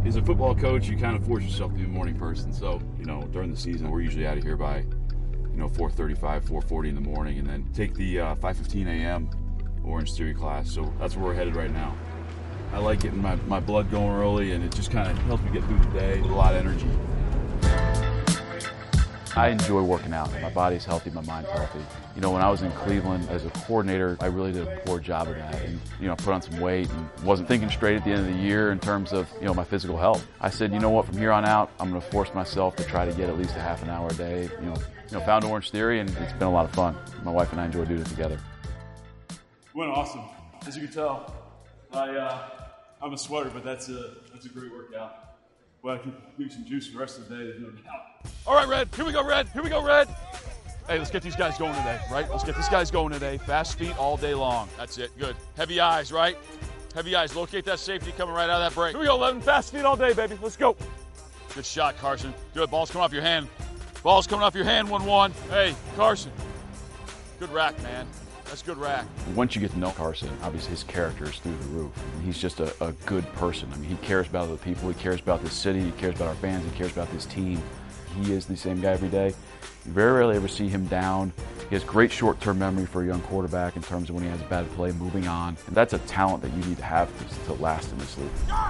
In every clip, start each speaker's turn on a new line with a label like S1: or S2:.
S1: As a football coach, you kind of force yourself to be a morning person. So, during the season, we're usually out of here by, 4:35, 4:40 in the morning, and then take the 5:15 a.m. Orange Theory class. So that's where we're headed right now. I like getting my blood going early, and it just kind of helps me get through the day with a lot of energy.
S2: I enjoy working out. My body's healthy, my mind's healthy. When I was in Cleveland as a coordinator, I really did a poor job of that and, put on some weight and wasn't thinking straight at the end of the year in terms of, my physical health. I said, you know what, from here on out, I'm going to force myself to try to get at least a half an hour a day. Found Orange Theory, and it's been a lot of fun. My wife and I enjoy doing it together.
S1: Went awesome. As you can tell, I'm a sweater, but that's a great workout. Well, I can give you some juice for the rest of the day. There's no doubt.
S3: All right, Red. Here we go, Red. Here we go, Red. Hey, let's get these guys going today, right? Let's get these guys going today. Fast feet all day long. That's it. Good. Heavy eyes, right? Heavy eyes. Locate that safety coming right out of that break. Here we go, 11. Fast feet all day, baby. Let's go. Good shot, Carson. Good. Ball's coming off your hand. Ball's coming off your hand, 1-1. Hey, Carson. Good rack, man. That's good rack.
S2: Once you get to know Carson, obviously his character is through the roof. He's just a good person. I mean, he cares about other people. He cares about this city. He cares about our fans. He cares about this team. He is the same guy every day. You very rarely ever see him down. He has great short-term memory for a young quarterback in terms of when he has a bad play, moving on. And that's a talent that you need to have to last in this league.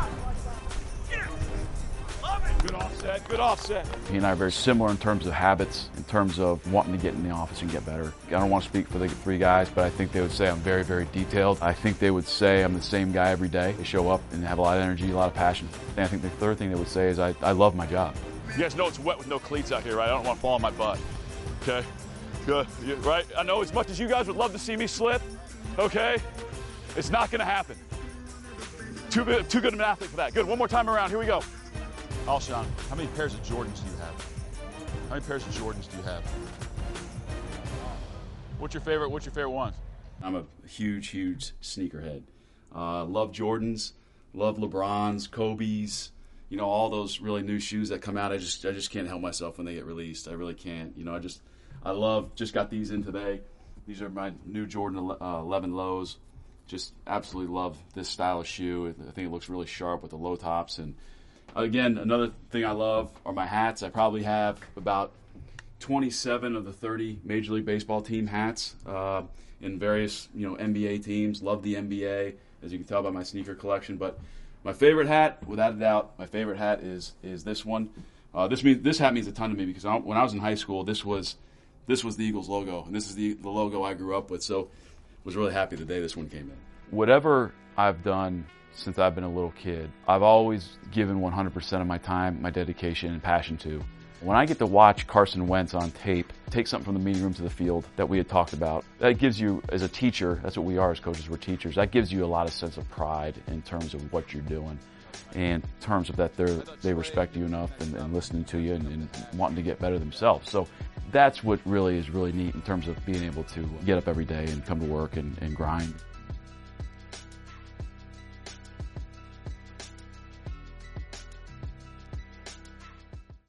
S3: Good offset. Good offset.
S2: He and I are very similar in terms of habits, in terms of wanting to get in the office and get better. I don't want to speak for the three guys, but I think they would say I'm very, very detailed. I think they would say I'm the same guy every day. They show up and have a lot of energy, a lot of passion. And I think the third thing they would say is I love my job.
S3: You guys know it's wet with no cleats out here, right? I don't want to fall on my butt. Okay? Good. Right? I know as much as you guys would love to see me slip, okay? It's not going to happen. Too good of an athlete for that. Good. One more time around. Here we go. Alshon, how many pairs of Jordans do you have? How many pairs of Jordans do you have? What's your favorite ones?
S1: I'm a huge sneakerhead. Love Jordans, love LeBrons, Kobe's, all those really new shoes that come out. I just can't help myself when they get released. I really can't. Just got these in today. These are my new Jordan 11 lows. Just absolutely love this style of shoe. I think it looks really sharp with the low tops. And again, another thing I love are my hats. I probably have about 27 of the 30 Major League Baseball team hats in various, NBA teams. Love the NBA, as you can tell by my sneaker collection. But my favorite hat, without a doubt, is this one. This hat means a ton to me because when I was in high school, this was the Eagles logo, and this is the logo I grew up with. So was really happy the day this one came in.
S2: Whatever I've done since I've been a little kid, I've always given 100% of my time, my dedication, and passion to. When I get to watch Carson Wentz on tape, take something from the meeting room to the field that we had talked about, that gives you, as a teacher, that's what we are as coaches, we're teachers, that gives you a lot of sense of pride in terms of what you're doing, and in terms of that they respect you enough and listening to you and wanting to get better themselves. So that's what really is really neat in terms of being able to get up every day and come to work and grind.